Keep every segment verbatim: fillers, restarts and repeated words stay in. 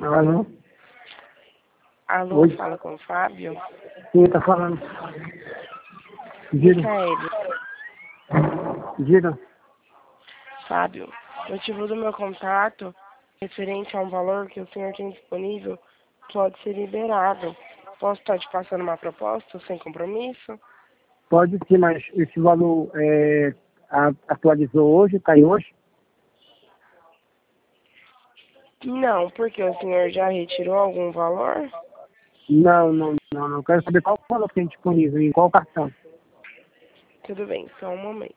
Alô? Alô, Oi? fala com o Fábio. Quem tá falando? Diga, Micaele. diga. Fábio, o motivo do meu contato, referente a um valor que o senhor tem disponível, pode ser liberado. Posso estar te passando uma proposta sem compromisso? Pode sim, mas esse valor é, a- atualizou hoje, tá aí hoje? Não, porque o senhor já retirou algum valor? Não, não, não, não. Quero saber qual valor tem disponível, em qual cartão. Tudo bem, só um momento.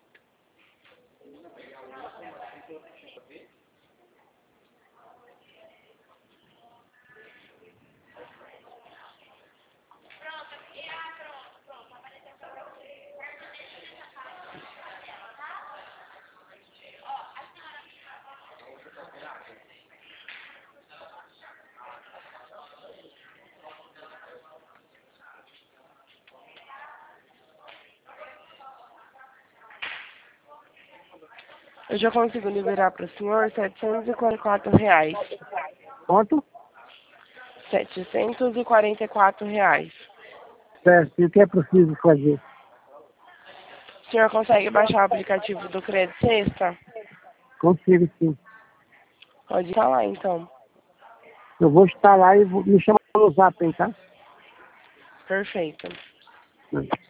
Eu já consigo liberar para o senhor setecentos e quarenta e quatro reais. Quanto? setecentos e quarenta e quatro reais. Certo, e o que é preciso fazer? O senhor consegue baixar o aplicativo do Crédito Sexta? Consigo sim. Pode instalar então. Eu vou instalar e vou, me chamar no zap, hein, tá? Perfeito.